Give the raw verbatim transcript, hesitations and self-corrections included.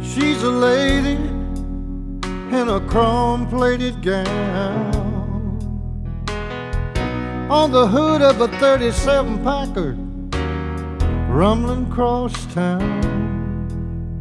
She's a lady in a chrome-plated gown on the hood of a thirty-seven Packard rumbling across town.